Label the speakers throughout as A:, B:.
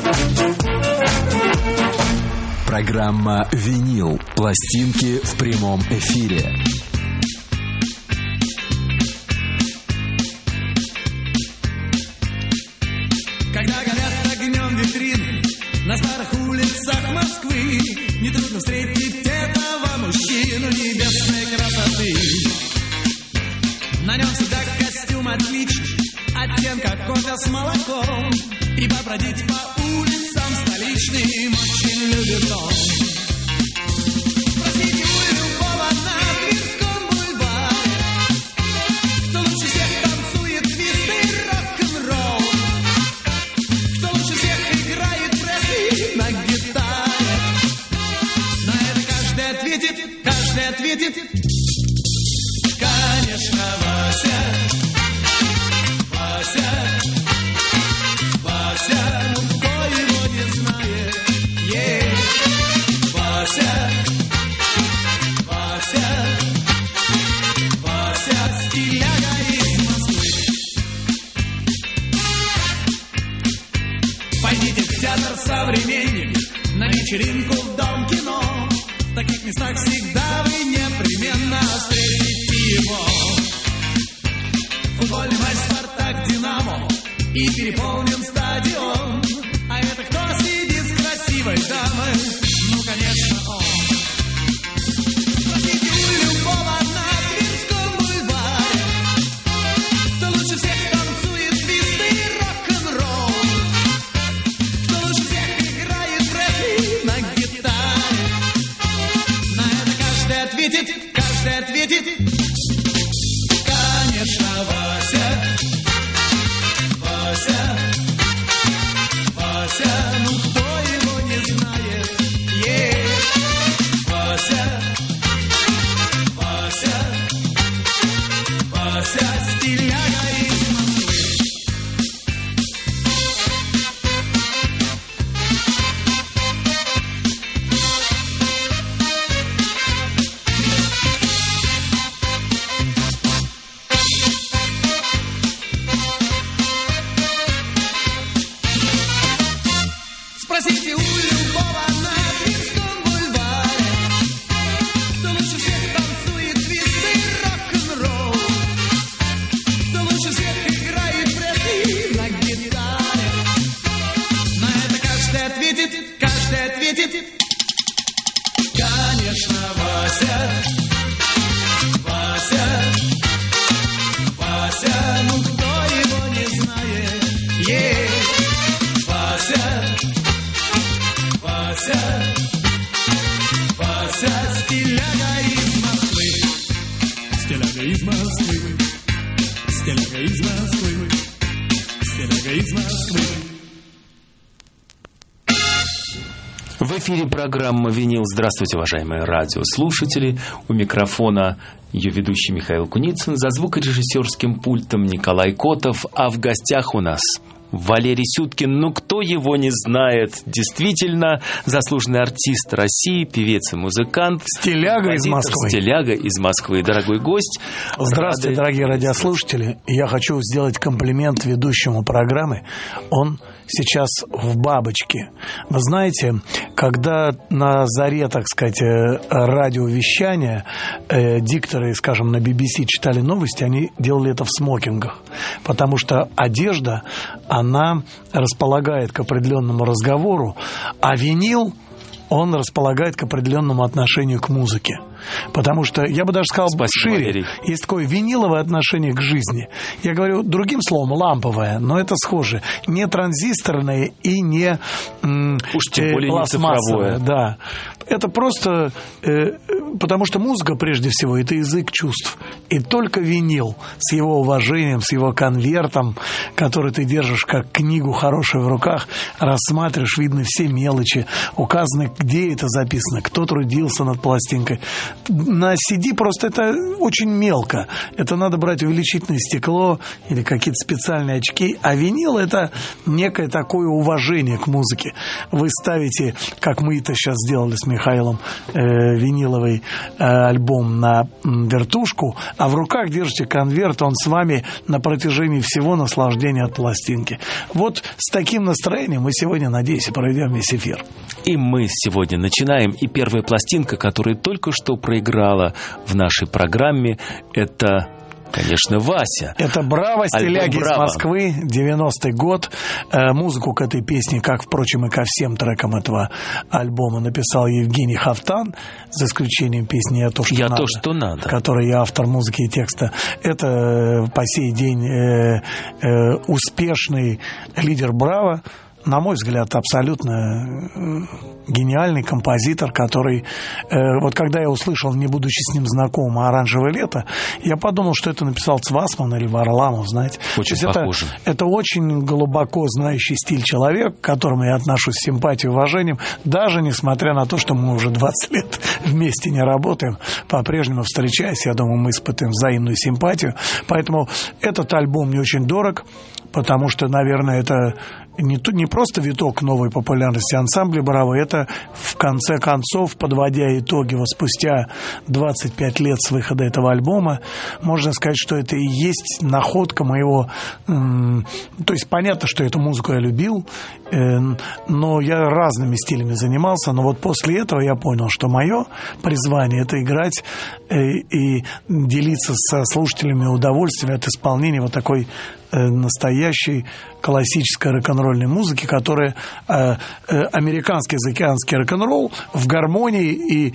A: Программа «Винил». Пластинки в прямом эфире.
B: Когда горят огнем витрины на старых улицах Москвы, нетрудно встретить этого мужчину небесной красоты. На нем всегда костюм отличный, оттенка кофе с молоком, и побродить по улицам столичным очень любит он. Спросите у любого на Тверском бульваре, кто лучше всех танцует твист и рок-н-ролл, кто лучше всех играет пресс на гитаре. На это каждый ответит, конечно, Вася. Вася, ну кто его не знает, Вася, стиляга из Москвы. Пойдите в театр «Современник», на вечеринку в Дом кино. В таких местах всегда вы непременно встретите его. Футбольный матч «Спартак», «Динамо» и переполнен стадион. А это кто сидит с красивой дамой? Ну, конечно, он. Спросите у любого на Тверском бульваре, кто лучше всех танцует твист и рок-н-ролл, кто лучше всех играет рэп на гитаре. На это каждый ответит, конечно, Вася. Вася, ну кто его не знает, Вася, стиляга из Москвы. Спросите у любого на Тверском бульваре, кто лучше всех танцует твист и рок-н-ролл, кто лучше всех играет пресс на гитаре. На это каждый ответит, конечно, Вася, ну кто его не знает, Вася, стиляга из Москвы. Стиляга из Москвы. Стиляга из Москвы. Стиляга из Москвы.
C: В эфире программа «Винил». Здравствуйте, уважаемые радиослушатели. У микрофона ее ведущий Михаил Куницын, за звукорежиссерским пультом Николай Котов, а в гостях у нас Валерий Сюткин. Ну, кто его не знает? Действительно, заслуженный артист России, певец и музыкант.
D: Стиляга из Москвы.
C: Стиляга из Москвы. Дорогой гость.
D: Здравствуйте, дорогие радиослушатели. Я хочу сделать комплимент ведущему программы. Он сейчас в бабочке. Вы знаете, когда на заре, так сказать, радиовещания дикторы, скажем, на BBC читали новости, они делали это в смокингах. Потому что одежда, она располагает к определенному разговору, а винил, он располагает к определенному отношению к музыке. Потому что, я бы даже сказал, шире,
C: Валерий.
D: есть такое виниловое отношение к жизни. Я говорю другим словом, ламповое, но это схоже. Не транзисторное и не
C: уж тем более не цифровое.
D: Да. Это просто потому что музыка, прежде всего, это язык чувств. И только винил с его уважением, с его конвертом, который ты держишь как книгу хорошую в руках, рассматриваешь, видны все мелочи, указаны, где это записано, кто трудился над пластинкой. На CD просто это очень мелко. Это надо брать увеличительное стекло или какие-то специальные очки. А винил — это некое такое уважение к музыке. Вы ставите, как мы это сейчас сделали с Михаилом виниловый альбом на вертушку, а в руках держите конверт, он с вами на протяжении всего наслаждения от пластинки. Вот с таким настроением мы сегодня, надеюсь, проведем весь эфир.
C: И мы сегодня начинаем. И первая пластинка, которая только что проиграла в нашей программе, это, конечно, Вася.
D: Это «Браво», стиляги из
C: «Браво».
D: Москвы, 90-й год. Музыку к этой песне, как, впрочем, и ко всем трекам этого альбома, написал Евгений Хафтан, за исключением песни «Я то, что надо», которой я автор музыки и текста. Это по сей день успешный лидер «Браво». На мой взгляд, абсолютно гениальный композитор, который... Вот когда я услышал, не будучи с ним знаком, «Оранжевое лето», я подумал, что это написал Цвасман или Варламов, знаете.
C: Очень похоже.
D: Это очень глубоко знающий стиль человек, к которому я отношусь с симпатией и уважением, даже несмотря на то, что мы уже 20 лет вместе не работаем, по-прежнему встречаясь, я думаю, мы испытываем взаимную симпатию. Поэтому этот альбом мне очень дорог, потому что, наверное, это не просто виток новой популярности ансамбля «Браво», это, в конце концов, подводя итоги, вот спустя 25 лет с выхода этого альбома, можно сказать, что это и есть находка моего... То есть понятно, что эту музыку я любил, но я разными стилями занимался, но вот после этого я понял, что мое призвание — это играть и делиться со слушателями удовольствием от исполнения вот такой настоящей классической рок-н-ролльной музыки, которая американский заокеанский рок-н-ролл в гармонии и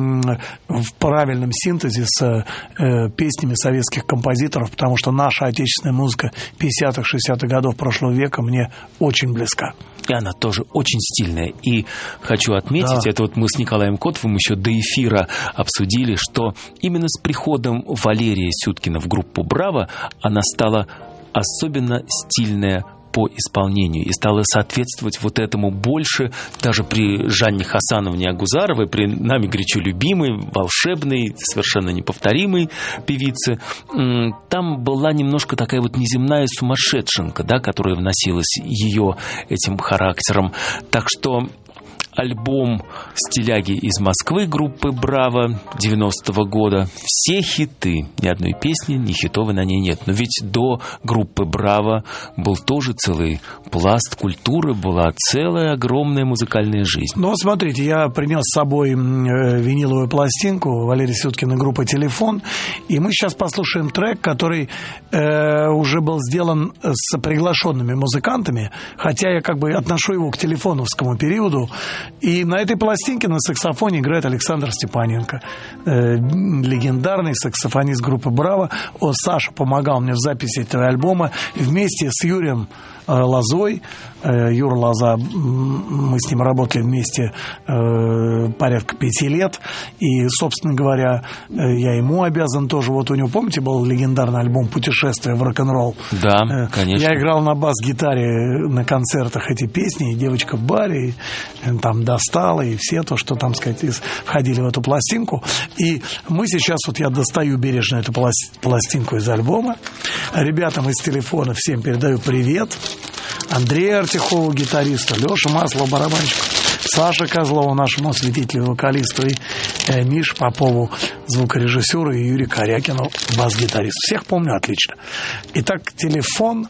D: в правильном синтезе с песнями советских композиторов, потому что наша отечественная музыка 50-х, 60-х годов прошлого века мне очень близка.
C: И она тоже очень стильная. И хочу отметить, это вот мы с Николаем Котовым еще до эфира обсудили, что именно с приходом Валерия Сюткина в группу «Браво» она стала особенно стильная по исполнению и стала соответствовать вот этому больше, даже при Жанне Хасановне Агузаровой, при нами горячо любимой, волшебной, совершенно неповторимой певице. Там была немножко такая вот неземная сумасшедшенка, да, которая вносилась ее этим характером. Так что альбом «Стиляги из Москвы» группы «Браво» 90-го года. Все хиты. Ни одной песни, ни хитовой на ней нет. Но ведь до группы «Браво» был тоже целый пласт культуры, была целая огромная музыкальная жизнь.
D: Ну, вот смотрите, я принес с собой виниловую пластинку Валерия Сюткина, группа «Телефон». И мы сейчас послушаем трек, который уже был сделан с приглашенными музыкантами, хотя я как бы отношу его к телефоновскому периоду. И на этой пластинке на саксофоне играет Александр Степаненко, легендарный саксофонист группы «Браво». Саша помогал мне в записи этого альбома вместе с Юрием Лозой. Юра Лоза, мы с ним работали вместе порядка 5 лет. И, собственно говоря, я ему обязан тоже. Вот у него, помните, был легендарный альбом «Путешествие в рок-н-ролл»?
C: Да, конечно.
D: Я играл на бас-гитаре на концертах эти песни, и «Девочка в баре», и там «Достала», и все то, что там, сказать, входили в эту пластинку. И мы сейчас, вот я достаю бережно эту пластинку из альбома. Ребятам из «Телефона» всем передаю привет. Андрею Артюхову, гитаристу, Леше Маслову, барабанщику, Саше Козлову, нашему осветителю, вокалисту, и Мише Попову, звукорежиссеру, и Юрию Корякину, бас-гитаристу. Всех помню отлично. Итак, «Телефон»,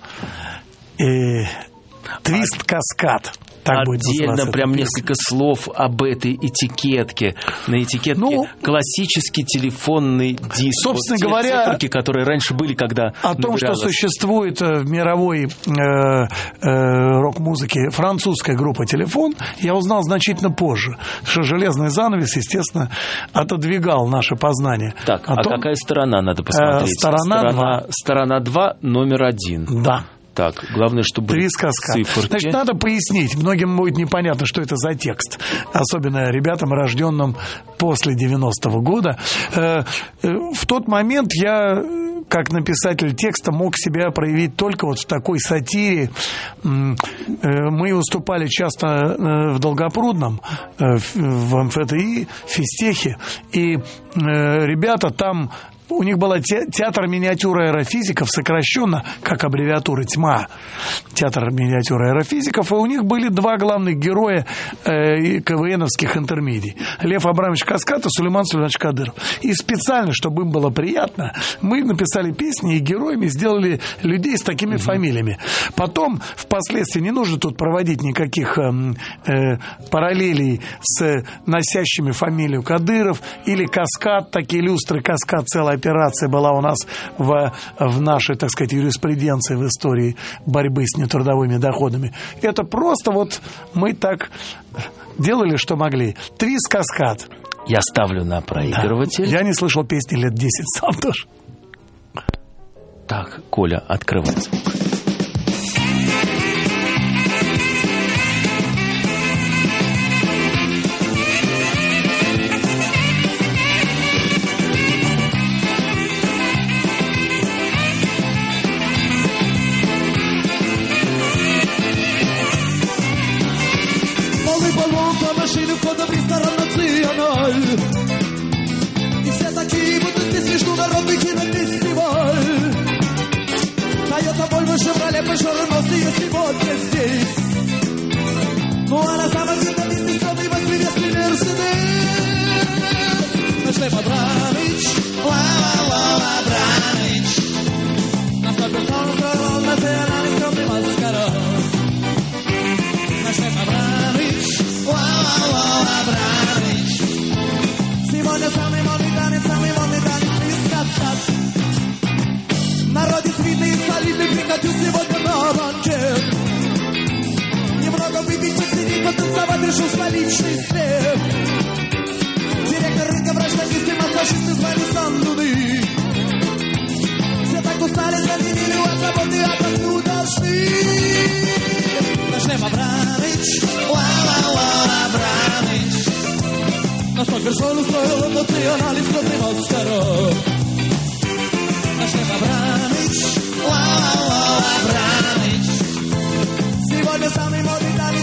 D: «Твист-каскад».
C: Отдельно прям несколько слов об этой этикетке. На этикетке классический телефонный диск.
D: Собственно говоря,
C: циферки, которые раньше были, когда
D: о том, что существует в мировой рок-музыке французская группа «Телефон», я узнал значительно позже. Что «Железный занавес», естественно, отодвигал наше познание.
C: Так, какая сторона, надо посмотреть? Сторона 2, номер 1.
D: Да.
C: Так, главное, чтобы
D: циферки. Значит, надо пояснить. Многим будет непонятно, что это за текст. Особенно ребятам, рожденным после 90-го года. В тот момент я, как написатель текста, мог себя проявить только вот в такой сатире. Мы выступали часто в Долгопрудном, в МФТИ, в Физтехе. И ребята там у них был театр миниатюр аэрофизиков, сокращенно, как аббревиатура ТьМА. Театр миниатюр аэрофизиков, и у них были два главных героя КВНовских интермедий. Лев Абрамович Каскад и Сулейман Сулейманович Кадыров. И специально, чтобы им было приятно, мы написали песни и героями сделали людей с такими фамилиями. Потом, впоследствии, не нужно тут проводить никаких параллелей с носящими фамилию Кадыров или Каскад, такие люстры, Каскад, целая операция была у нас в нашей, так сказать, юриспруденции, в истории борьбы с нетрудовыми доходами. Это просто вот мы так делали, что могли. Твист, Каскад.
C: Я ставлю на проигрыватель.
D: Да. Я не слышал песни лет 10 сам тоже.
C: Так, Коля, открывай звук.
B: Полный баллон по машине входа в ресторан «Националь». И все такие, будто здесь международный кинофестиваль. Тойота, Вольво, Шевроле, Пежо, Рено, и сегодня здесь. Ну а на самом видном месте самый воскресный Мерседес. Наш Лев Абрамович, ла-ла-ла, Абрамович. На свой персон устроил национальный скромный маскарад. Наш Лев Абрамович, ла-ла-ла, Абрамович. Сегодня самый модный танец из Каскад. Народец видный и солидный, приходю сегодня на банкет. Немного выпить, посидеть, потанцевать, решил столичный след. Директор рынка, врач, таксисты, массажисты звали сам Дуды. Все так устали, заменили от работы, отдохнуть должны. Наш Лев Абрамович, ла-ла-ла, Абрамович. На свой персон устроил национальный скромный маскарад. Наш Лев Абрамович, ла-ла-ла, Абрамович. Сегодня самый модный танец,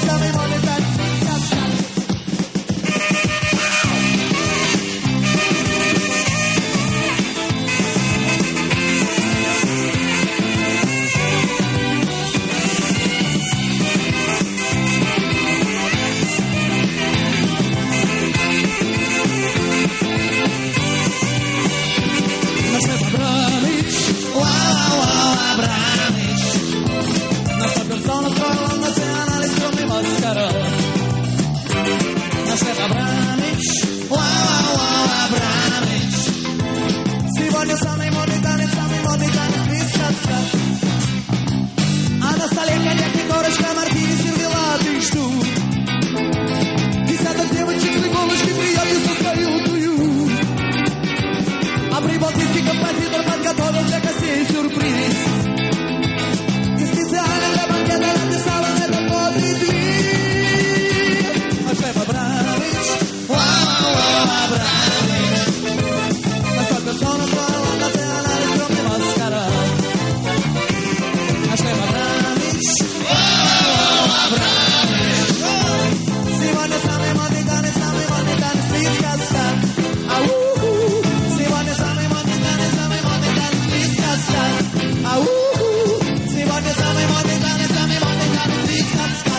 B: самый модный танец из Каскад. А на столе коньяк и корочка, мартини, сервелаты ждут. Десяток девочек с иголочки приятно соскаютую. А прибалтийский композитор подготовил для гостей сюрприз. И специально для банкета написал он этот модный твит. Наш Лев Абрамович, ла-ла-ла, Абрамович. На свой персон устроил национальный скромный маскарад. Наш Лев Абрамович, ла-ла-ла, Абрамович. Сегодня самый модный танец из Каскад. Ау-ху. Сегодня самый модный танец из Каскад. Ау-ху. Сегодня самый модный танец из Каскад.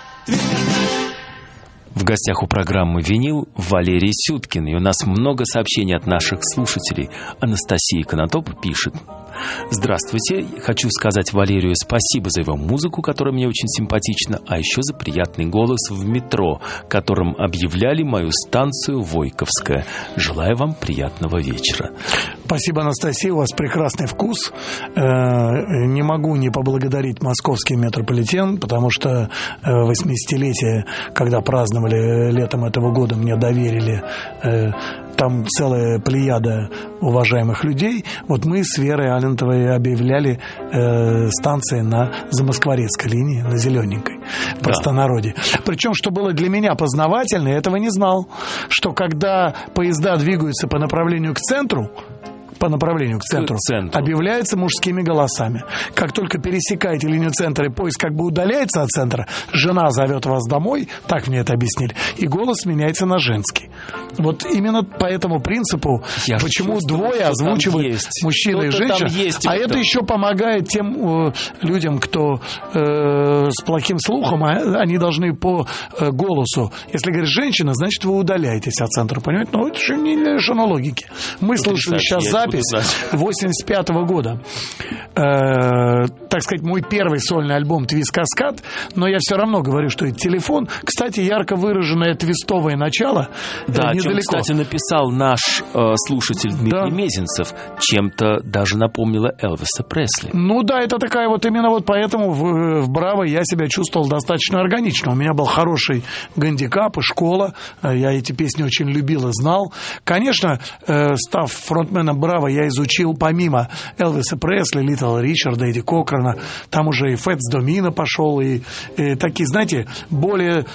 C: В гостях у программы «Винил» Валерий Сюткин. И у нас много сообщений от наших слушателей. Анастасия Конотоп пишет: «Здравствуйте. Хочу сказать Валерию спасибо за его музыку, которая мне очень симпатична, а еще за приятный голос в метро, которым объявляли мою станцию Войковская. Желаю вам приятного вечера».
D: Спасибо, Анастасия, у вас прекрасный вкус. Не могу не поблагодарить московский метрополитен, потому что 80-летие, когда праздновали летом этого года, мне доверили там целая плеяда уважаемых людей. Вот мы с Верой Алентовой объявляли станции на Замоскворецкой линии, на Зелененькой, в простонародье. Причем, что было для меня познавательно, я этого не знал, что когда поезда двигаются по направлению к центру, объявляется мужскими голосами. Как только пересекаете линию центра, и поезд как бы удаляется от центра, жена зовет вас домой, так мне это объяснили, и голос меняется на женский. Вот именно по этому принципу, почему двое озвучивают мужчина и женщина. А это еще помогает тем людям, кто с плохим слухом, они должны по голосу. Если говорит женщина, значит, вы удаляетесь от центра, понимаете? Но это же не лишено логики. Мы слушали сейчас запись 85-го года. Так сказать, мой первый сольный альбом «Твист Каскад», но я все равно говорю, что это телефон. Кстати, ярко выраженное твистовое начало.
C: Да, о чем,
D: недалеко.
C: кстати, написал наш слушатель Дмитрий Мезенцев. Чем-то даже напомнило Элвиса Пресли.
D: Ну да, это такая вот именно вот поэтому в «Браво» я себя чувствовал достаточно органично. У меня был хороший гандикап и школа. Я эти песни очень любил и знал. Конечно, став фронтменом «Браво», я изучил помимо Элвиса Пресли, Литл Ричарда, Эдди Кокрена, там уже и Фэтс Домино пошел, и такие, знаете, более...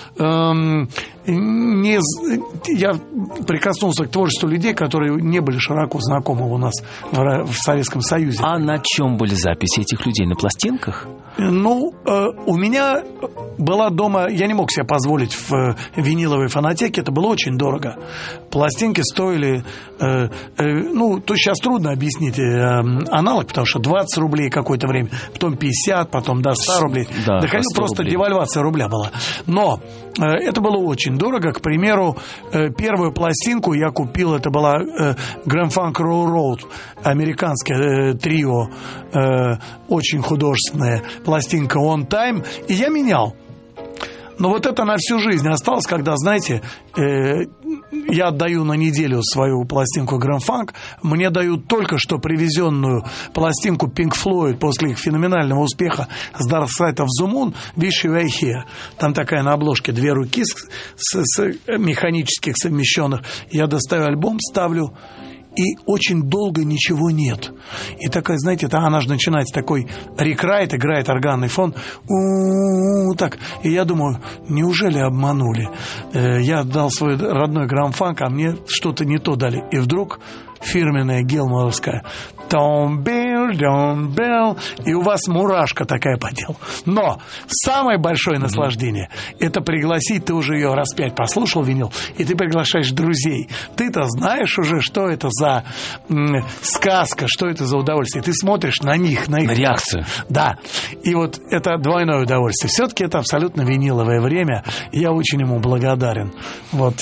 D: Я прикоснулся к творчеству людей, которые не были широко знакомы у нас в Советском Союзе.
C: А на чем были записи этих людей? На пластинках?
D: Ну, у меня была дома... Я не мог себе позволить в виниловой фонотеке, это было очень дорого. Пластинки стоили... то сейчас трудно объяснить аналог, потому что 20 рублей какое-то время, потом 50, потом до 100 рублей.
C: Да,
D: доходил просто рублей. Девальвация рубля была. Но это было очень дорого. К примеру, первую пластинку я купил, это была Grand Funk Railroad, американское трио, очень художественная пластинка On Time, и я менял. Но вот это на всю жизнь осталось, когда, знаете, я отдаю на неделю свою пластинку Grand Funk, мне дают только что привезенную пластинку Pink Floyd после их феноменального успеха с Dark Side of the Moon, Wish You Were Here. Там такая на обложке 2 руки с механических совмещенных. Я достаю альбом, ставлю, и очень долго ничего нет. И такая, знаете, она же начинается такой рекрайт, играет органный фон. Так. И я думаю, неужели обманули? Я отдал свой родной грамфанк, а мне что-то не то дали. И вдруг фирменная гелморовская Don't Bell, и у вас мурашка такая по телу. Но самое большое наслаждение — это пригласить, ты уже ее раз 5 послушал, винил, и ты приглашаешь друзей. Ты-то знаешь уже, что это за сказка, что это за удовольствие. Ты смотришь на них, на их
C: реакцию.
D: Да. И вот это двойное удовольствие. Все-таки это абсолютно виниловое время. Я очень ему благодарен. Вот.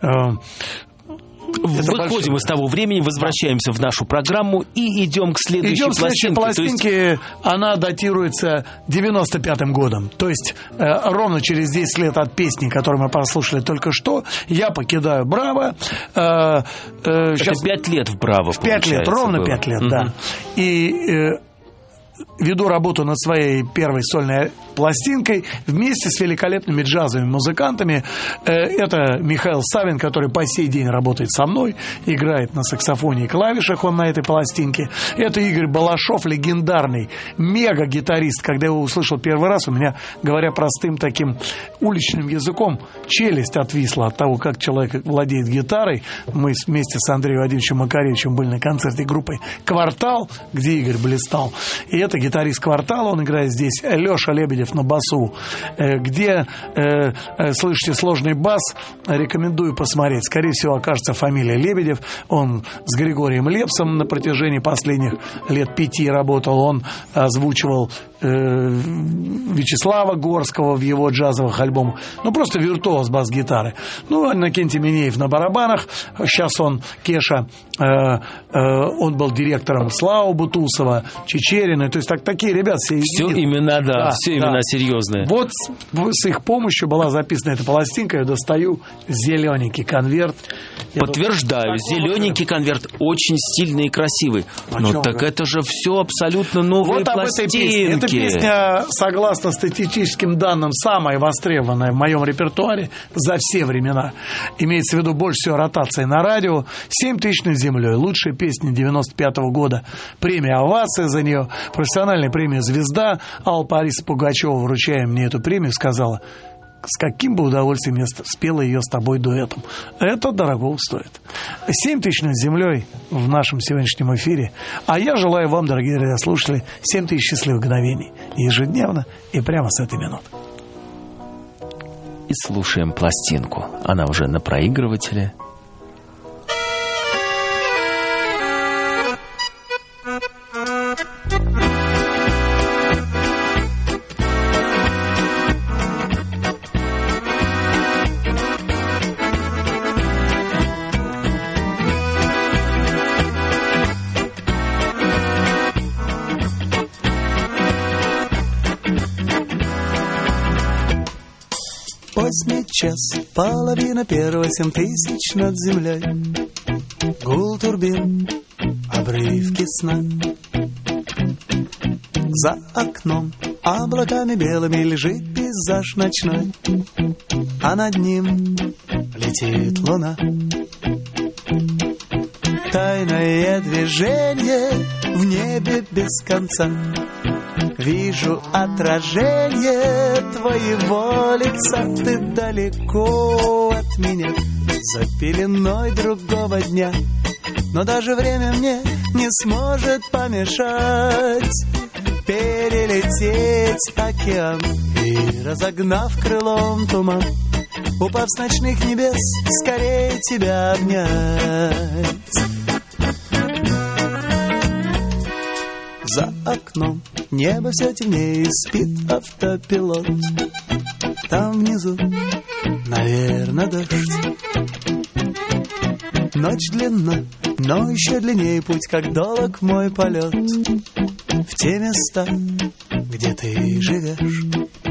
C: Выходим из того времени, возвращаемся в нашу программу и идем к следующей
D: пластинке. Она датируется 95-м годом. То есть ровно через 10 лет от песни, которую мы прослушали только что, я покидаю «Браво».
C: Сейчас 5 лет в «Браво»,
D: 5 лет, ровно было. 5 лет, да. И веду работу над своей первой сольной пластинкой вместе с великолепными джазовыми музыкантами. Это Михаил Савин, который по сей день работает со мной, играет на саксофоне и клавишах, он на этой пластинке. Это Игорь Балашов, легендарный мега-гитарист. Когда я его услышал первый раз, у меня, говоря простым таким уличным языком, челюсть отвисла от того, как человек владеет гитарой. Мы вместе с Андреем Владимировичем Макаревичем были на концерте группы «Квартал», где Игорь блистал. И это гитарист «Квартала», он играет здесь. Леша Лебедев на басу. Где слышите сложный бас, рекомендую посмотреть. Скорее всего, окажется фамилия Лебедев. Он с Григорием Лепсом на протяжении последних лет 5 работал. Он озвучивал Вячеслава Горского в его джазовых альбомах. Ну, просто виртуоз бас-гитары. Ну, Иннокентий Минеев на барабанах. Сейчас он, Кеша, он был директором Славы Бутусова, Чечерина. То есть такие ребята все
C: имена, да, все имена серьезные.
D: Вот с их помощью была записана эта пластинка. Я достаю зелененький конверт.
C: Подтверждаю, зелененький конверт очень стильный и красивый. Но так это же все абсолютно новые пластинки.
D: Эта песня, согласно статистическим данным, самая востребованная в моем репертуаре за все времена. Имеется в виду больше всего ротации на радио. 7 тысяч над землей. Лучшая песня 95-го года. Премия «Овация» за нее. Профессиональная премия «Звезда». Алла Борисовна Пугачева, вручая мне эту премию, сказала: с каким бы удовольствием я спела ее с тобой дуэтом. Это дорого стоит. 7 тысяч над землей в нашем сегодняшнем эфире. А я желаю вам, дорогие радиослушатели, 7 тысяч счастливых мгновений. Ежедневно и прямо с этой минуты.
C: И слушаем пластинку. Она уже на проигрывателе.
E: 8 час, половина первого, 7000 над землей. Гул турбин, обрывки сна. За окном облаками белыми лежит пейзаж ночной, а над ним летит луна. Тайное движение в небе без конца. Вижу отражение твоего лица. Ты далеко от меня, за пеленой другого дня, но даже время мне не сможет помешать перелететь океан и, разогнав крылом туман, упав с ночных небес, скорее тебя обнять. За окном небо все темнее, спит автопилот. Там внизу, наверное, дождь. Ночь длинна, но еще длиннее путь, как долг мой полет в те места, где ты живешь.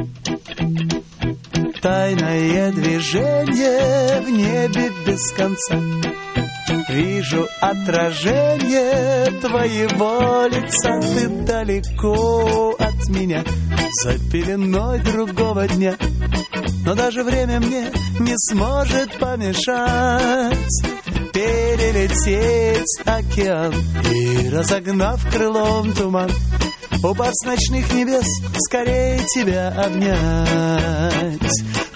E: Тайное движение в небе без конца. Вижу отражение твоего лица. Ты далеко от меня, за пеленой другого дня, но даже время мне не сможет помешать перелететь океан и, разогнав крылом туман, упав с ночных небес, скорее тебя обнять.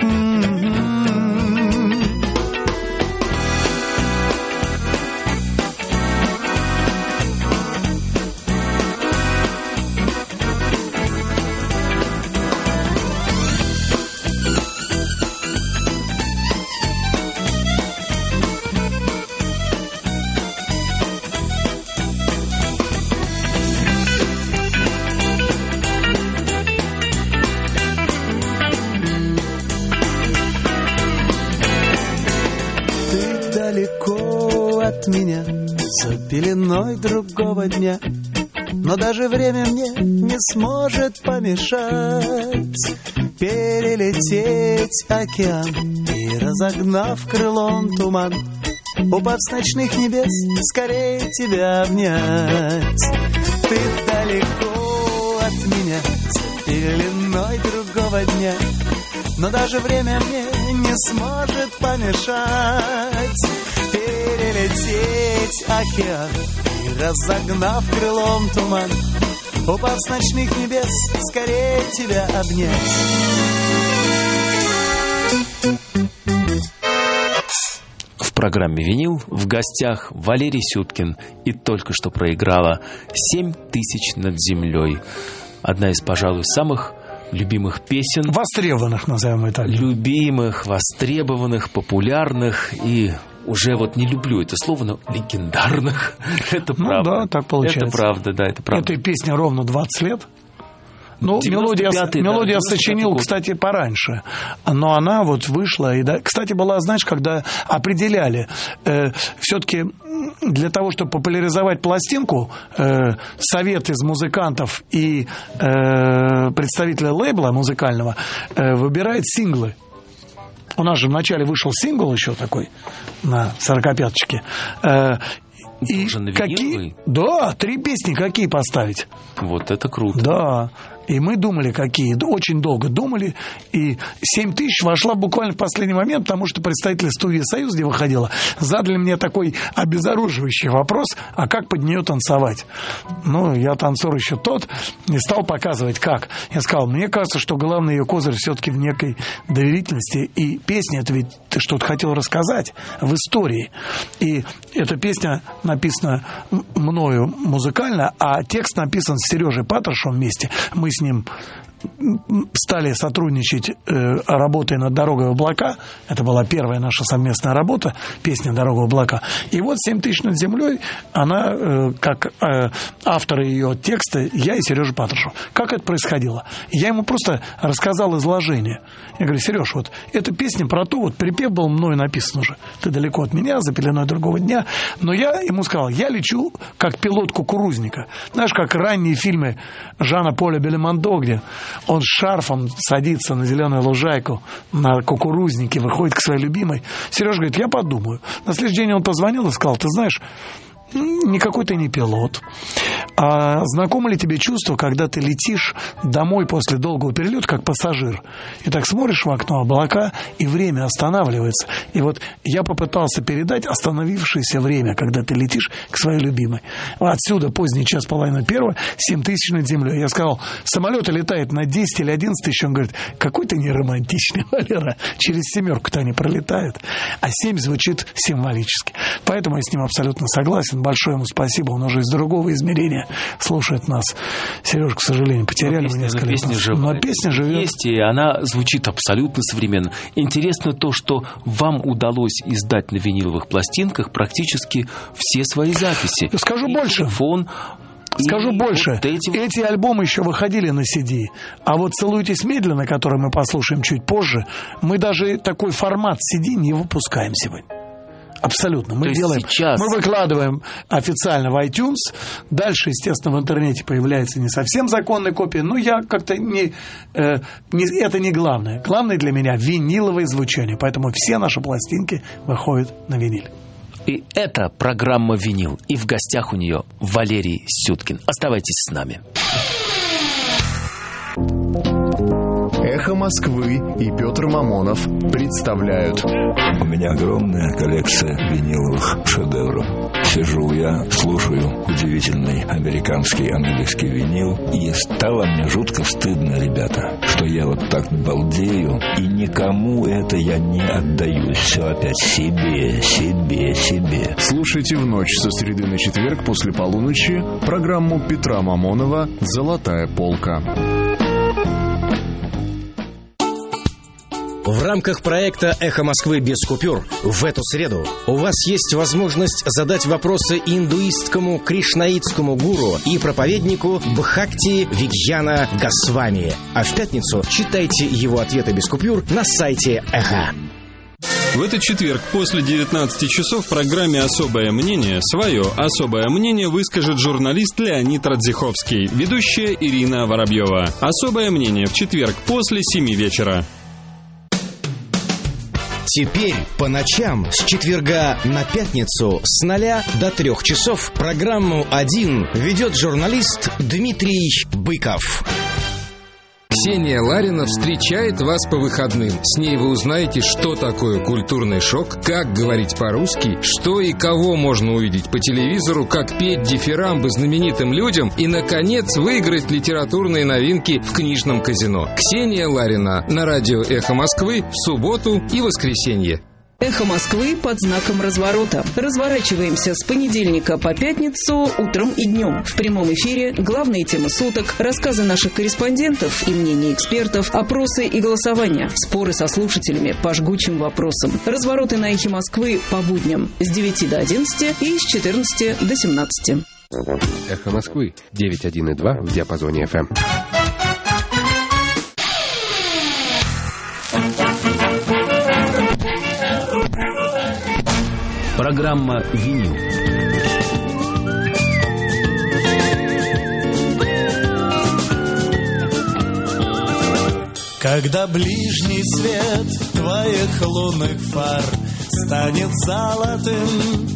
E: Меня за пеленой другого дня, но даже время мне не сможет помешать перелететь океан и, разогнав крылом туман, упав с ночных небес, скорее тебя обнять. Ты далеко от меня, за пеленой другого дня, но даже время мне не сможет помешать перелететь океан и, разогнав крылом туман, упав с ночных небес, скорее тебя обнять.
C: В программе «Винил» в гостях Валерий Сюткин, и только что проиграла 7000 над землей. Одна из, пожалуй, самых любимых песен.
D: Востребованных, назовем это так.
C: Любимых, востребованных, популярных и уже вот не люблю это слово, но легендарных. Это правда.
D: Да, так получается.
C: Это правда, да, это правда.
D: Этой песне ровно 20 лет. Ну, мелодия сочинил, кстати, пораньше. Но она вот вышла. И, да, кстати, была, знаешь, когда определяли, все-таки для того, чтобы популяризовать пластинку, совет из музыкантов и представители лейбла музыкального выбирает синглы. У нас же вначале вышел сингл еще такой на 45-очке. И какие? Да, 3 песни какие поставить.
C: Вот это круто.
D: Да. И мы думали, какие. Очень долго думали. И 7000 вошла буквально в последний момент, потому что представители студии «Союз», где выходила, задали мне такой обезоруживающий вопрос, а как под нее танцевать? Ну, я танцор еще тот, не стал показывать, как. Я сказал, мне кажется, что главный ее козырь все-таки в некой доверительности. И песня, это ведь ты что-то хотел рассказать в истории. И эта песня написана мною музыкально, а текст написан с Сережей Патрушевым вместе. Мы с ним стали сотрудничать, работая над «Дорогой в облака». Это была первая наша совместная работа, песня «Дорога в облака». И вот 7000 над землей, она, как авторы ее текста, я и Сережа Патрушев. Как это происходило? Я ему просто рассказал изложение. Я говорю, Сереж, вот эта песня про то, вот припев был мною написан уже. Ты далеко от меня, за пеленой другого дня. Но я ему сказал, я лечу как пилот кукурузника. Знаешь, как ранние фильмы Жана Поля Бельмондо, где он с шарфом садится на зеленую лужайку, на кукурузники, выходит к своей любимой. Сережа говорит, я подумаю. На следующий день он позвонил и сказал, ты знаешь, никакой ты не пилот. А знакомо ли тебе чувство, когда ты летишь домой после долгого перелета, как пассажир, и так смотришь в окно, облака, и время останавливается. И вот я попытался передать остановившееся время, когда ты летишь к своей любимой. Отсюда поздний 1:30, 7000 над землей. Я сказал, самолет летает на 10 или 11 тысяч. Он говорит, какой ты неромантичный, Валера. Через 7-ку-то они пролетают. А 7 звучит символически. Поэтому я с ним абсолютно согласен. Большое ему спасибо. Он уже из другого измерения слушает нас. Сережа, к сожалению, потеряли мы несколько лет. Но песня живет.
C: Есть, и она звучит абсолютно современно. Интересно то, что вам удалось издать на виниловых пластинках практически все свои записи.
D: Скажу больше.
C: Телефон.
D: Скажу больше,
C: вот
D: эти альбомы еще выходили на CD, а вот «Целуйтесь медленно», который мы послушаем чуть позже, мы даже такой формат CD не выпускаем сегодня. Абсолютно. Мы делаем, сейчас... мы выкладываем официально в iTunes, дальше, естественно, в интернете появляется не совсем законная копия, но я как-то это не главное. Главное для меня виниловое звучание, поэтому все наши пластинки выходят на виниле.
C: И это программа «Винил». И в гостях у нее Валерий Сюткин. Оставайтесь с нами.
F: «Эхо Москвы» и Петр Мамонов представляют.
G: У меня огромная коллекция виниловых шедевров. Сижу я, слушаю удивительный американский английский винил, и стало мне жутко стыдно, ребята, что я вот так балдею, и никому это я не отдаю. Все опять себе.
F: Слушайте в ночь со среды на четверг после полуночи программу Петра Мамонова «Золотая полка».
H: В рамках проекта «Эхо Москвы без купюр» в эту среду у вас есть возможность задать вопросы индуистскому кришнаитскому гуру и проповеднику Бхакти Вигьяна Госвами. А в пятницу читайте его ответы без купюр на сайте «Эхо».
I: В этот четверг после 19 часов в программе «Особое мнение» свое особое мнение выскажет журналист Леонид Радзиховский, ведущая Ирина Воробьева. «Особое мнение» в четверг после 7 вечера.
H: Теперь по ночам с четверга на пятницу с 0 до 3 часов программу «1» ведет журналист Дмитрий Быков.
J: Ксения Ларина встречает вас по выходным. С ней вы узнаете, что такое культурный шок, как говорить по-русски, что и кого можно увидеть по телевизору, как петь дифирамбы знаменитым людям и, наконец, выиграть литературные новинки в книжном казино. Ксения Ларина на радио «Эхо Москвы» в субботу и воскресенье.
K: «Эхо Москвы» под знаком разворота. Разворачиваемся с понедельника по пятницу утром и днем. В прямом эфире главные темы суток, рассказы наших корреспондентов и мнения экспертов, опросы и голосования, споры со слушателями по жгучим вопросам. Развороты на «Эхе Москвы» по будням с 9 до 11 и с 14 до 17.
L: «Эхо Москвы» 91,2 в диапазоне FM.
C: Программа «Винил».
E: Когда ближний свет твоих лунных фар станет золотым,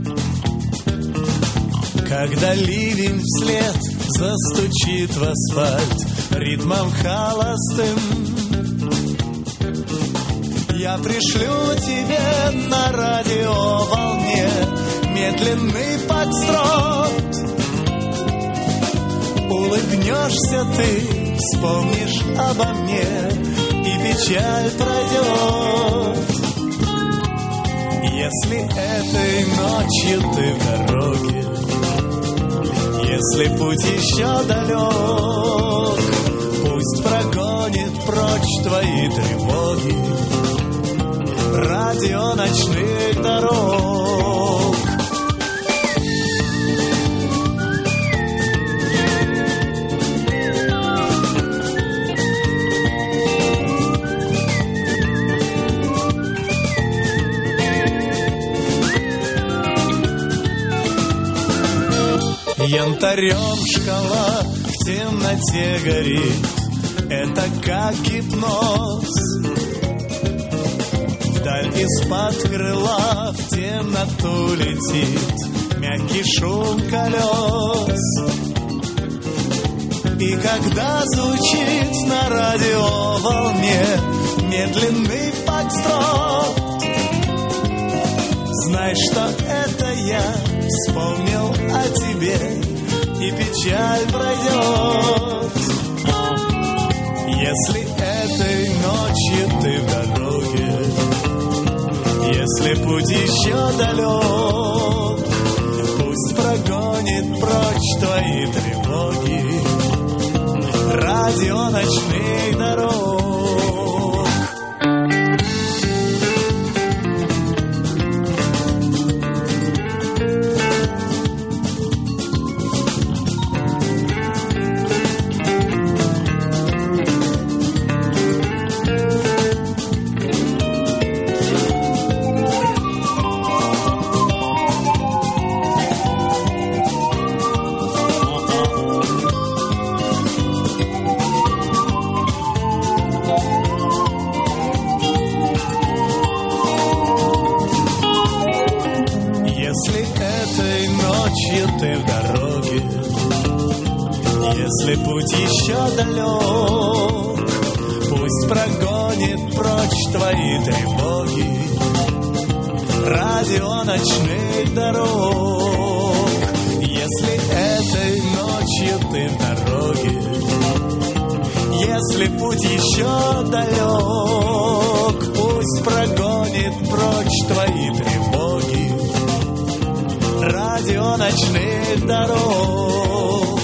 E: когда ливень вслед застучит в асфальт ритмом холостым, я пришлю тебе на радиоволне медленный фокстрот. Улыбнешься ты, вспомнишь обо мне, и печаль пройдет. Если этой ночью ты в дороге, если путь еще далек, пусть прогонит прочь твои тревоги радио ночных дорог. Янтарем шкала в темноте горит, это как гипноз. Вдаль из-под крыла в темноту летит мягкий шум колес. И когда звучит на радиоволне медленный фокстрот, знай, что это я вспомнил о тебе, и печаль пройдет. Если этой ночью ты в дороге, если путь еще далек, пусть прогонит прочь твои тревоги радио ночных дорог. Если путь еще далек, пусть прогонит прочь твои тревоги радио ночных дорог. Если этой ночью ты в дороге, если путь еще далек, пусть прогонит прочь твои тревоги радио ночных дорог.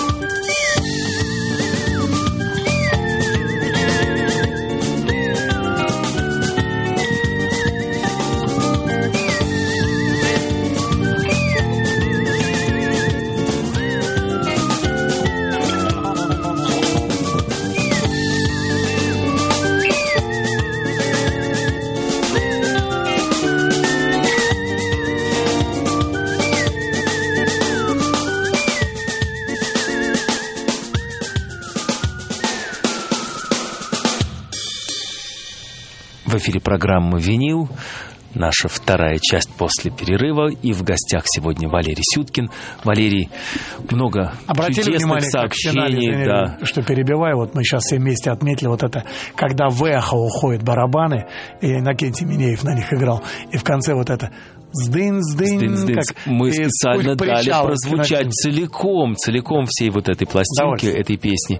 C: В эфире программа «Винил». Наша вторая часть после перерыва. И в гостях сегодня Валерий Сюткин. Валерий, много чудесных сообщений.
D: Да. Что перебиваю, вот мы сейчас все вместе отметили вот это, когда в эхо уходят барабаны, и Иннокентий Минеев на них играл, и в конце вот это «сдын-сдын».
C: Мы специально дали прозвучать целиком всей вот этой пластинки, этой песни.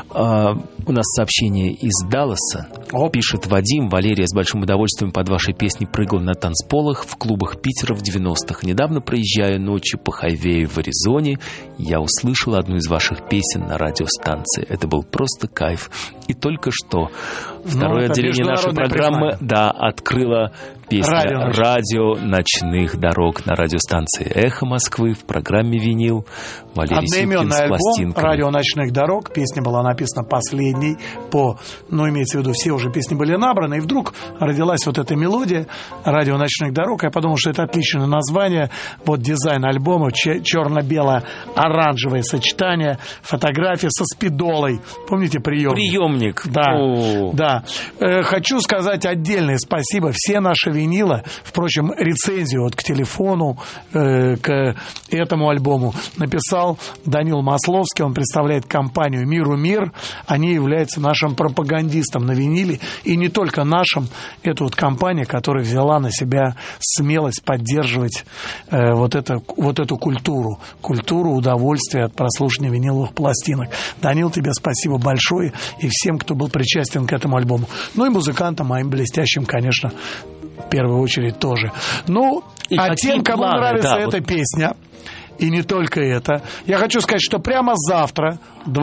C: У нас сообщение из Далласа. Пишет Вадим: Валерия, с большим удовольствием под вашей песней прыгал на танцполах в клубах Питера в 90-х. Недавно, проезжая ночью по хайвею в Аризоне, я услышал одну из ваших песен на радиостанции. Это был просто кайф. И только что второе отделение нашей программы открыло песня «Радио ночных дорог» на радиостанции «Эхо Москвы» в программе «Винил». Валерий Сюткин с пластинками.
D: «Радио ночных дорог». Песня была написана последней имеется в виду, все уже песни были набраны, и вдруг родилась вот эта мелодия «Радио ночных дорог». Я подумал, что это отличное название. Вот дизайн альбома, черно-бело-оранжевое сочетание, фотография со спидолой. Помните приемник? Да. Хочу сказать отдельное спасибо. Все наши винила, впрочем, рецензию к телефону, к этому альбому написал Данил Масловский. Он представляет компанию «Миру мир». Они являются нашим пропагандистом на виниле. И не только нашим. Это вот компания, которая взяла на себя смелость поддерживать вот эту культуру удовольствия от прослушивания виниловых пластинок. Данил, тебе спасибо большое. И всем, кто был причастен к этому альбому. Ну и музыкантам моим блестящим, конечно, в первую очередь тоже. Тем, кому нравится эта песня, и не только это, я хочу сказать, что прямо завтра,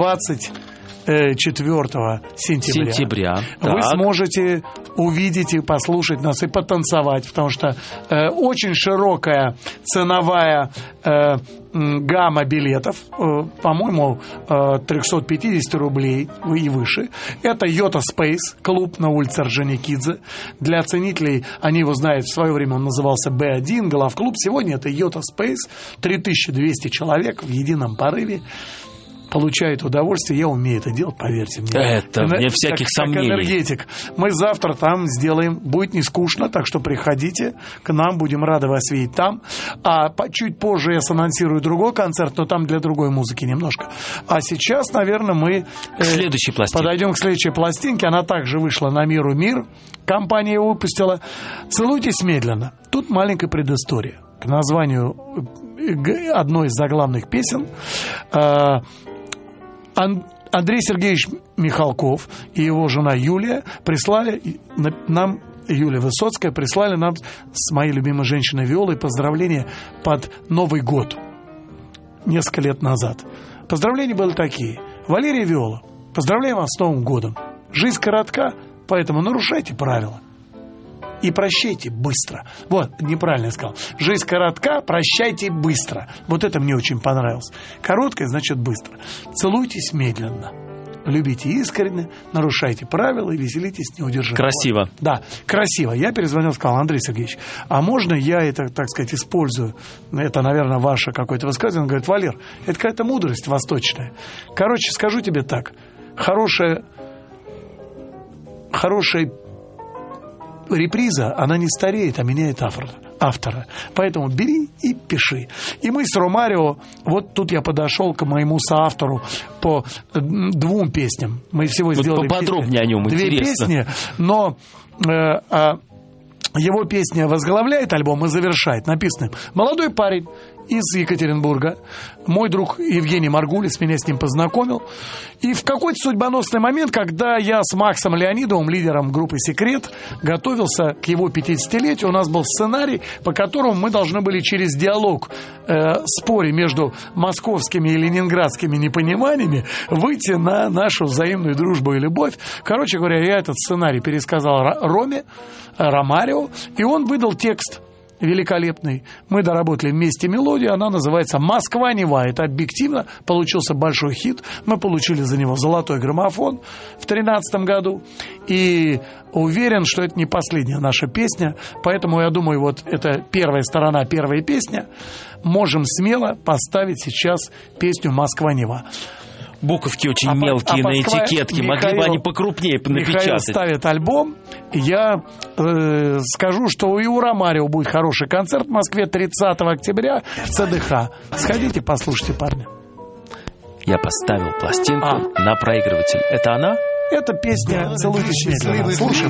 D: 24 сентября вы сможете увидеть и послушать нас, и потанцевать, потому что очень широкая ценовая гамма билетов, по-моему, 350 рублей и выше. Это Йота Space, клуб на улице Орджоникидзе. Для ценителей, они его знают, в свое время он назывался B1, главклуб. Сегодня это Йота Space, 3200 человек в едином порыве. получают удовольствие. Я умею это делать, поверьте мне.
C: Это вне всяких сомнений.
D: Как энергетик. Мы завтра там сделаем. Будет не скучно, так что приходите к нам. Будем рады вас видеть там. А чуть позже я санонсирую другой концерт, но там для другой музыки немножко. А сейчас, наверное, мы подойдем к следующей пластинке. Она также вышла на «Миру мир». Компания ее выпустила. «Целуйтесь медленно». Тут маленькая предыстория. К названию одной из заглавных песен Андрей Сергеевич Михалков и его жена Юлия прислали нам, Юлия Высоцкая, прислали нам с моей любимой женщиной Виолой поздравления под Новый год несколько лет назад. Поздравления были такие. Валерия и Виола, поздравляем вас с Новым годом. Жизнь коротка, поэтому нарушайте правила. И прощайте быстро. Вот, неправильно я сказал. Жизнь коротка, прощайте быстро. Вот это мне очень понравилось. Короткое значит быстро. Целуйтесь медленно. Любите искренне, нарушайте правила и веселитесь неудержимо.
C: Красиво.
D: Вот. Да, красиво. Я перезвонил, сказал: Андрей Сергеевич, а можно я это, так сказать, использую? Это, наверное, ваше какое-то высказывание. Он говорит: Валер, это какая-то мудрость восточная. Короче, скажу тебе так. Хорошая реприза, она не стареет, а меняет автора. Поэтому бери и пиши. И мы с Ромарио, вот тут я подошел к моему соавтору по 2 песням. Мы всего сделали
C: поподробнее о нем,
D: 2
C: интересно.
D: песни, но его песня возглавляет альбом и завершает. Написано: молодой парень из Екатеринбурга, мой друг Евгений Маргулис меня с ним познакомил. И в какой-то судьбоносный момент, когда я с Максом Леонидовым, лидером группы «Секрет», готовился к его 50-летию, у нас был сценарий, по которому мы должны были через диалог, споре между московскими и ленинградскими непониманиями выйти на нашу взаимную дружбу и любовь. Короче говоря, я этот сценарий пересказал Ромарио, и он выдал текст великолепный. Мы доработали вместе мелодию, она называется «Москва-Нева». Это объективно получился большой хит. Мы получили за него золотой граммофон в 2013 году. И уверен, что это не последняя наша песня. Поэтому я думаю, вот это первая сторона, первая песня. Можем смело поставить сейчас песню «Москва-Нева».
C: Буковки очень мелкие на этикетке. Могли бы они покрупнее напечатать.
D: Михаил ставит альбом. Я скажу, что и у Ромарио будет хороший концерт в Москве 30 октября в ЦДХ. Сходите, послушайте, парни.
C: Я поставил пластинку на проигрыватель. Это она?
D: Это песня «Целуйтесь медленно». Слушай,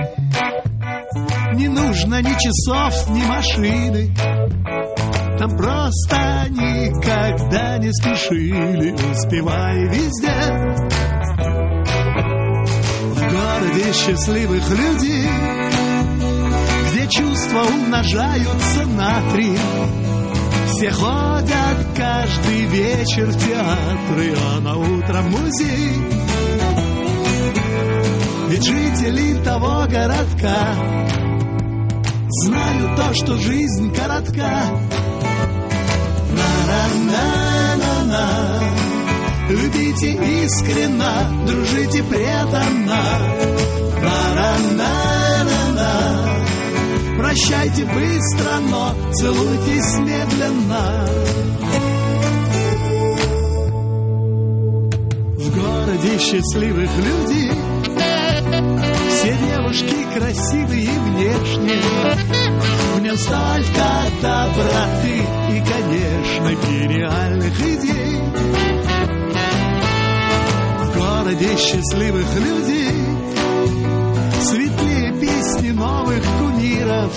B: не нужно ни часов, ни машины. Там просто никогда не спешили, успевай везде. В городе счастливых людей, где чувства умножаются на 3. Все ходят каждый вечер в театры, а на утро в музей. Ведь жители того городка знают то, что жизнь коротка. На-на-на-на-на. Любите искренно, дружите преданно. На-на-на-на-на. Прощайте быстро, но целуйтесь медленно. В городе счастливых людей все девушки красивые внешне. В нем столько доброты и, конечно, гениальных идей. В городе счастливых людей светлее песни новых кумиров,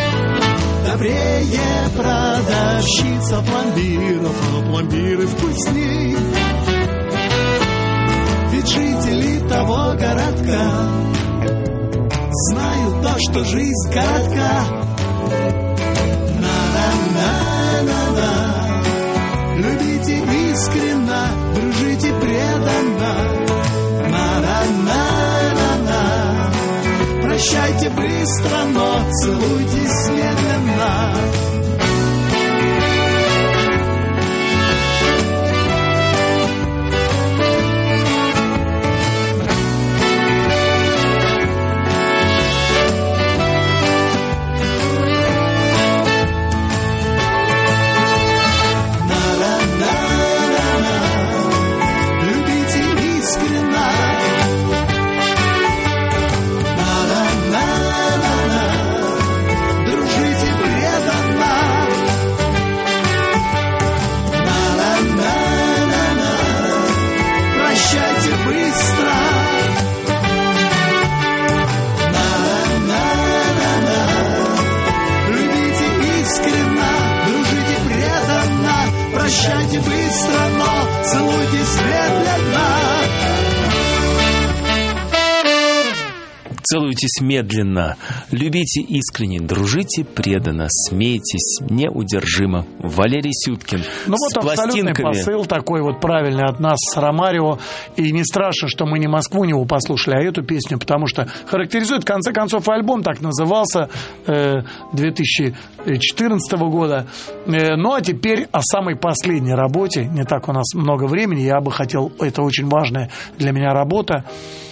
B: добрее продавщица пломбиров, а пломбиры вкусней. Ведь жители того городка знают то, что жизнь коротка. На-на-на-на-на. Любите искренно, дружите преданно. На-на-на-на-на. Прощайте быстро, но целуйтесь медленно.
C: Целуйтесь медленно, любите искренне, дружите преданно, смейтесь неудержимо. Валерий Сюткин.
D: Ну вот абсолютный посыл такой вот правильный от нас с Ромарио. И не страшно, что мы не Москву него послушали, а эту песню, потому что характеризует, в конце концов, альбом так назывался 2014 года. Ну а теперь о самой последней работе. Не так у нас много времени, я бы хотел, это очень важная для меня работа.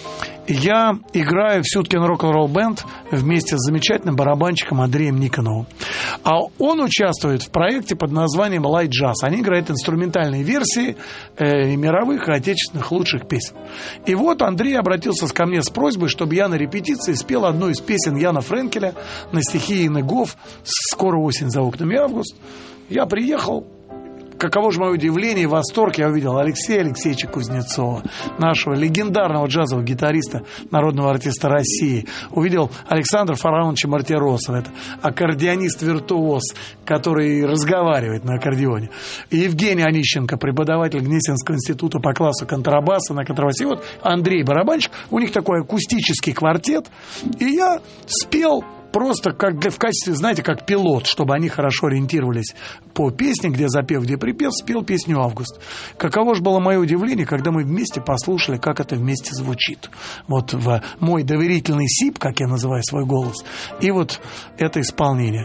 D: Я играю в Сюткин рок-н-ролл бенд вместе с замечательным барабанщиком Андреем Никоновым. А он участвует в проекте под названием Light Jazz. Они играют инструментальные версии мировых и отечественных лучших песен. И вот Андрей обратился ко мне с просьбой, чтобы я на репетиции спел одну из песен Яна Френкеля на стихи Инны Гофф «Скоро осень, за окнами август». Я приехал. Каково же мое удивление и восторг, я увидел Алексея Алексеевича Кузнецова, нашего легендарного джазового гитариста, народного артиста России. Увидел Александра Фараоновича Мартиросова, это аккордеонист-виртуоз, который разговаривает на аккордеоне. И Евгений Онищенко, преподаватель Гнесинского института по классу контрабаса на контрабасе. И вот Андрей барабанщик, у них такой акустический квартет. И я спел просто как в качестве, знаете, как пилот, чтобы они хорошо ориентировались по песне, где запев, где припев, спел песню «Август». Каково же было мое удивление, когда мы вместе послушали, как это вместе звучит. Вот в мой доверительный сип, как я называю свой голос, и вот это исполнение.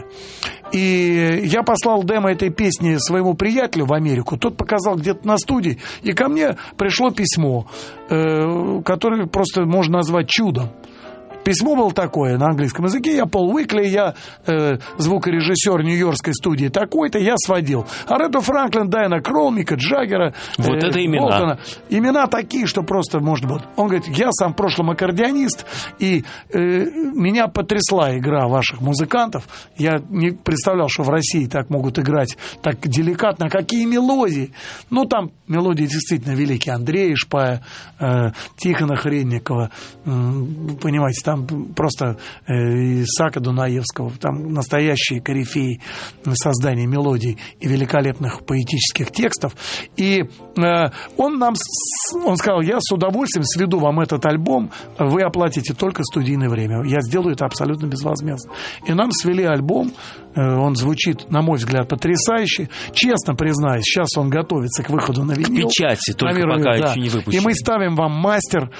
D: И я послал демо этой песни своему приятелю в Америку. Тот показал где-то на студии, и ко мне пришло письмо, которое просто можно назвать чудом. Письмо было такое на английском языке. Я Пол Уикли, я звукорежиссер нью-йоркской студии такой-то, я сводил. Арету Франклин, Дайана Кролл, Мика Джаггера.
C: Вот это имена.
D: Болтона. Имена такие, что просто можно было. Он говорит, я сам в прошлом аккордеонист, и меня потрясла игра ваших музыкантов. Я не представлял, что в России так могут играть так деликатно. Какие мелодии. Ну, там мелодии действительно великие. Андрея Шпая, Тихона Хренникова. Понимаете, там просто Исаака Дунаевского, там настоящие корифеи создания мелодий и великолепных поэтических текстов. И он сказал, я с удовольствием сведу вам этот альбом, вы оплатите только студийное время. Я сделаю это абсолютно безвозмездно. И нам свели альбом, он звучит, на мой взгляд, потрясающе. Честно признаюсь, сейчас он готовится к выходу на винил.
C: К печати, только пока еще не выпущен.
D: И мы ставим вам мастер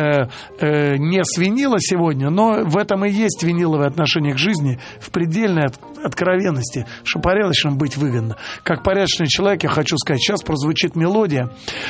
D: не с винила сегодня, но в этом и есть виниловое отношение к жизни в предельной откровенности, что порядочным быть выгодно. Как порядочный человек, я хочу сказать, сейчас прозвучит мелодия,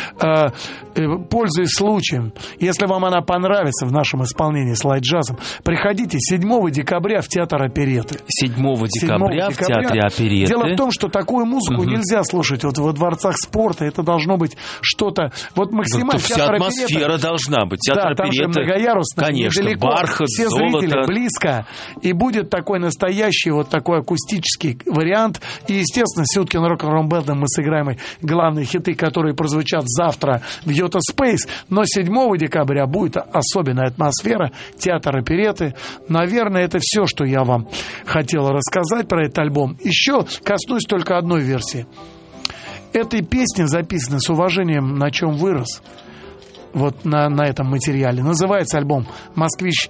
D: пользуясь случаем. Если вам она понравится в нашем исполнении с лайт-джазом, приходите 7 декабря в театр оперетты.
C: 7 декабря в театре оперетты.
D: Дело в том, что такую музыку нельзя слушать вот во дворцах спорта. Это должно быть что-то вот максимально.
C: Вся атмосфера должна быть. Театр
D: оперетты, там же многоярусный,
C: конечно,
D: недалеко,
C: бархат,
D: все
C: золото.
D: Зрители близко. И будет такой настоящий вот такой акустический вариант. И, естественно, Сюткин рок-н-ролл бэндом мы сыграем главные хиты, которые прозвучат завтра в Йота Спейс. Но 7 декабря будет особенная атмосфера. Театр оперетты. Наверное, это все, что я вам хотел рассказать про этот альбом. Еще коснусь только одной версии. Этой песни записаны с уважением, на чем вырос. Вот на этом материале. Называется альбом «Москвич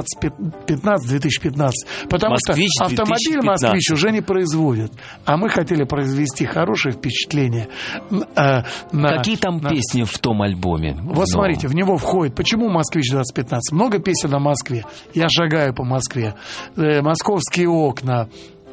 D: 2015-2015». Потому
C: Москвич
D: что автомобиль
C: 2015.
D: «Москвич» уже не производят. А мы хотели произвести хорошее впечатление.
C: Какие там песни в том альбоме?
D: Вот смотрите, в него входит... Почему «Москвич 2015»? Много песен о Москве. Я шагаю по Москве. «Московские окна».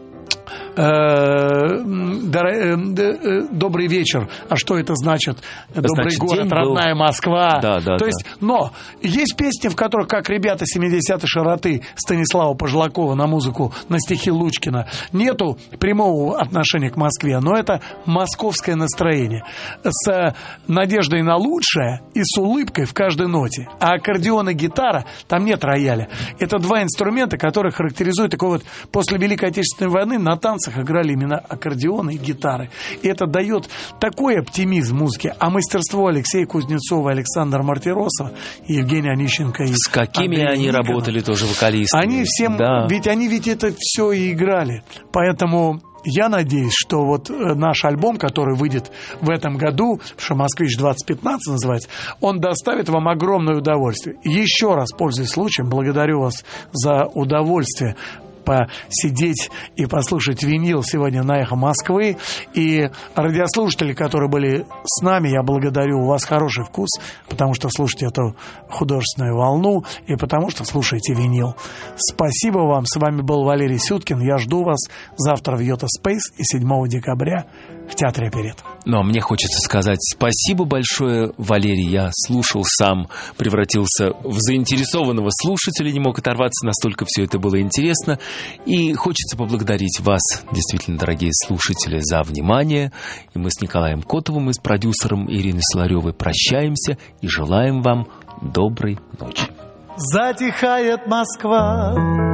D: Добрый вечер. А что это значит? Добрый город, родная Москва. То есть, но есть песни, в которых, как ребята 70-й широты Станислава Пожлакова на музыку, на стихи Лучкина, нету прямого отношения к Москве, но это московское настроение с надеждой на лучшее и с улыбкой в каждой ноте. А аккордеон и гитара, там нет рояля. Это два инструмента, которые характеризуют такой вот после Великой Отечественной войны на танцах играли именно аккордеоны и гитары. И это дает такой оптимизм музыки. А мастерство Алексея Кузнецова, Александра Мартиросова и Евгения Онищенко.
C: С какими они работали тоже вокалистами?
D: Они всем, ведь они это все и играли. Поэтому я надеюсь, что вот наш альбом, который выйдет в этом году, что «Москвич-2015» называется, он доставит вам огромное удовольствие. Еще раз, пользуясь случаем, благодарю вас за удовольствие посидеть и послушать винил сегодня на «Эхо Москвы». И радиослушатели, которые были с нами, я благодарю. У вас хороший вкус, потому что слушаете эту художественную волну и потому что слушаете винил. Спасибо вам. С вами был Валерий Сюткин. Я жду вас завтра в Йота Спейс и 7 декабря в Театре Оперетта.
C: Ну, а мне хочется сказать спасибо большое, Валерий. Я слушал сам, превратился в заинтересованного слушателя, не мог оторваться, настолько все это было интересно. И хочется поблагодарить вас, действительно, дорогие слушатели, за внимание. И мы с Николаем Котовым и с продюсером Ириной Соларевой прощаемся и желаем вам доброй ночи.
E: Затихает Москва,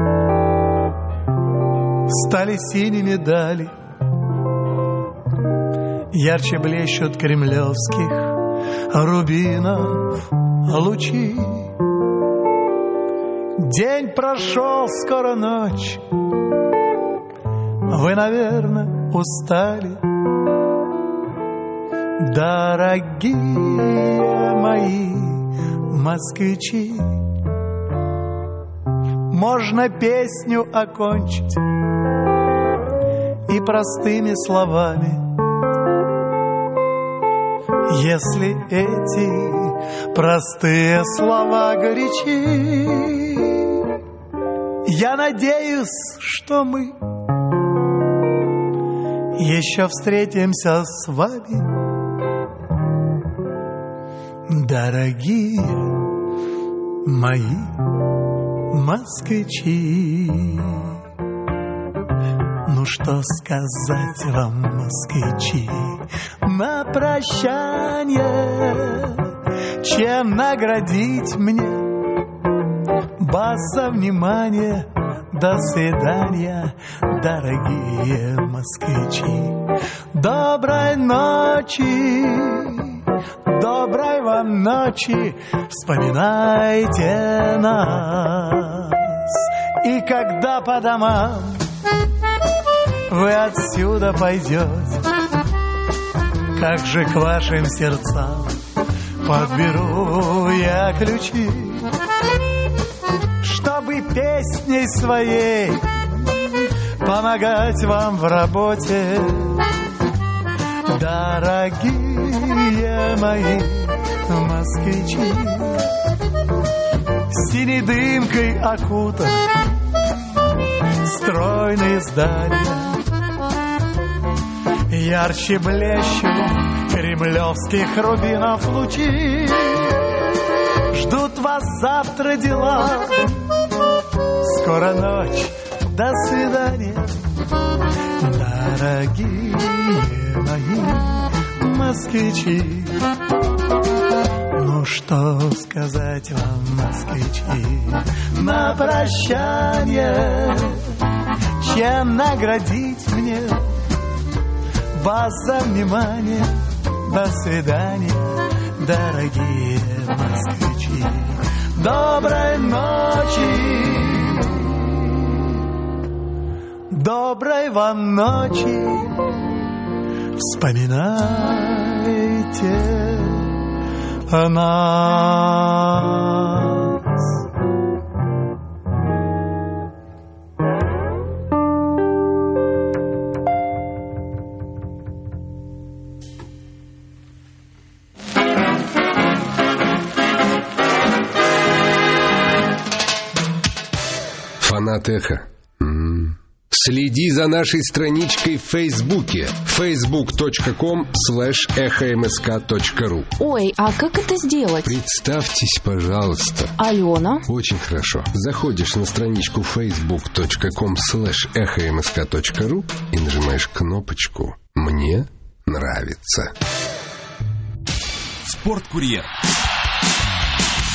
E: стали синими дали, ярче блещут кремлевских рубинов лучи. День прошел, скоро ночь, вы, наверное, устали. Дорогие мои москвичи, можно песню окончить и простыми словами, если эти простые слова горячи. Я надеюсь, что мы еще встретимся с вами, дорогие мои москвичи. Ну что сказать вам, москвичи, на прощание, чем наградить мне вас за внимание. До свидания, дорогие москвичи. Доброй ночи, доброй вам ночи. Вспоминайте нас. И когда по домам вы отсюда пойдете, как же к вашим сердцам подберу я ключи, чтобы песней своей помогать вам в работе, дорогие мои москвичи. Синей дымкой окутан стройные здания, ярче блещут кремлевских рубинов лучи. Ждут вас завтра дела, скоро ночь, до свидания, дорогие мои москвичи. Ну что сказать вам, москвичи, на прощание, чем наградить мне вас за внимание. До свидания, дорогие москвичи. Доброй ночи, доброй вам ночи. Вспоминайте о нас.
J: Фанат Эхо. Следи за нашей страничкой в Фейсбуке. facebook.com/эхомск.ру.
M: Ой, а как это сделать?
J: Представьтесь, пожалуйста.
M: Алена.
J: Очень хорошо. Заходишь на страничку facebook.com/эхомск.ру и нажимаешь кнопочку «Мне нравится».
A: Спорткурьер.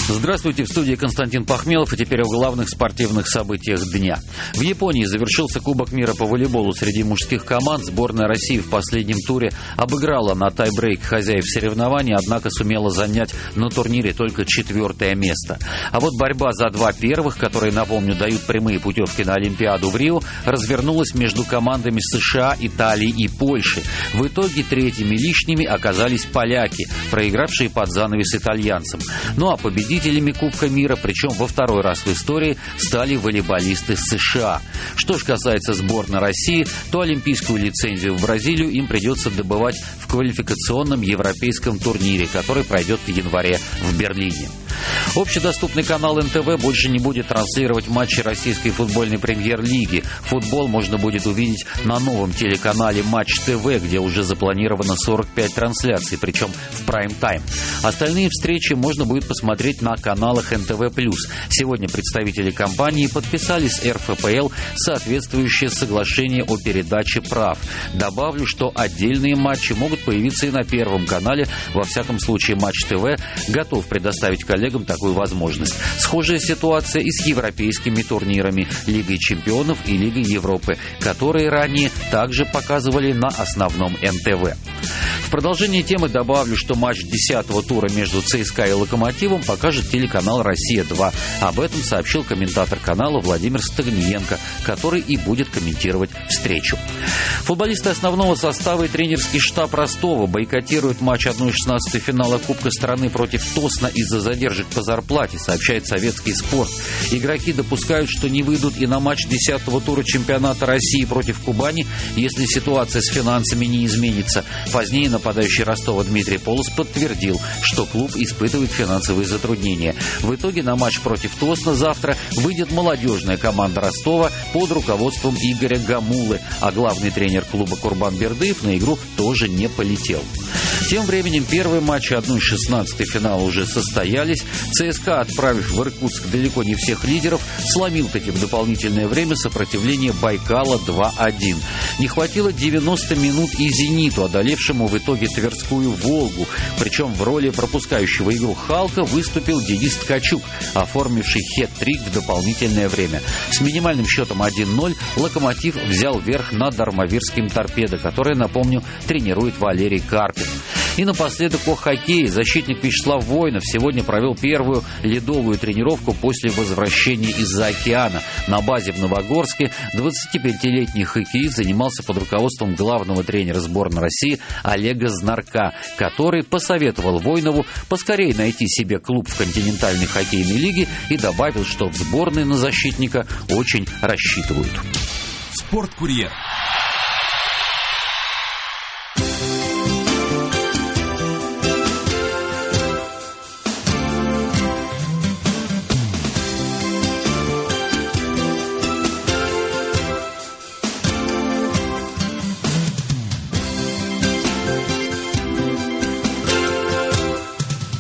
N: Здравствуйте, в студии Константин Пахмелов, и теперь о главных спортивных событиях дня. В Японии завершился Кубок мира по волейболу среди мужских команд. Сборная России в последнем туре обыграла на тайбрейк хозяев соревнований, однако сумела занять на турнире только 4-е место. А вот борьба за 2 первых, которые, напомню, дают прямые путевки на Олимпиаду в Рио, развернулась между командами США, Италии и Польши. В итоге 3-ми лишними оказались поляки, проигравшие под занавес итальянцам. Ну а победителями Кубка мира, причем во 2-й раз в истории, стали волейболисты США. Что же касается сборной России, то олимпийскую лицензию в Бразилию им придется добывать в квалификационном европейском турнире, который пройдет в январе в Берлине. Общедоступный канал НТВ больше не будет транслировать матчи российской футбольной премьер-лиги. Футбол можно будет увидеть на новом телеканале Матч ТВ, где уже запланировано 45 трансляций, причем в прайм-тайм. Остальные встречи можно будет посмотреть на каналах НТВ+. Сегодня представители компании подписали с РФПЛ соответствующее соглашение о передаче прав. Добавлю, что отдельные матчи могут появиться и на Первом канале. Во всяком случае, Матч ТВ готов предоставить коллегам такую возможность. Схожая ситуация и с европейскими турнирами Лигой чемпионов и Лигой Европы, которые ранее также показывали на основном НТВ. В продолжение темы добавлю, что матч 10-го тура между ЦСКА и Локомотивом покажет телеканал «Россия-2». Об этом сообщил комментатор канала Владимир Стагниенко, который и будет комментировать встречу. Футболисты основного состава и тренерский штаб Ростова бойкотируют матч 1/16 финала Кубка страны против Тосна из-за задержек по зарплате, сообщает Советский спорт. Игроки допускают, что не выйдут и на матч 10-го тура чемпионата России против Кубани, если ситуация с финансами не изменится. Позднее нападающий Ростова Дмитрий Полос подтвердил, что клуб испытывает финансовые затруднения. В итоге на матч против Тосна завтра выйдет молодежная команда Ростова под руководством Игоря Гамулы, а главный тренер клуба Курбан Бердыев на игру тоже не полетел. Тем временем первые матчи 1/16 финала уже состоялись. ЦСКА, отправив в Иркутск далеко не всех лидеров, сломил таки в дополнительное время сопротивление Байкала 2-1. Не хватило 90 минут и «Зениту», одолевшему в итоге Тверскую «Волгу». Причем в роли пропускающего игру Халка выступил Денис Ткачук, оформивший хет-трик в дополнительное время. С минимальным счетом 1-0 «Локомотив» взял верх над армавирским «Торпедо», который, напомню, тренирует Валерий Карпин. И напоследок о хоккее. Защитник Вячеслав Воинов сегодня провел первую ледовую тренировку после возвращения из-за океана. На базе в Новогорске 25-летний хоккеист занимался под руководством главного тренера сборной России Олега Знарка, который посоветовал Воинову поскорее найти себе клуб в континентальной хоккейной лиге и добавил, что в сборной на защитника очень рассчитывают.
O: Спорткурьер.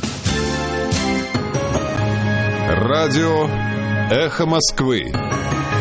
F: Радио «Эхо Москвы».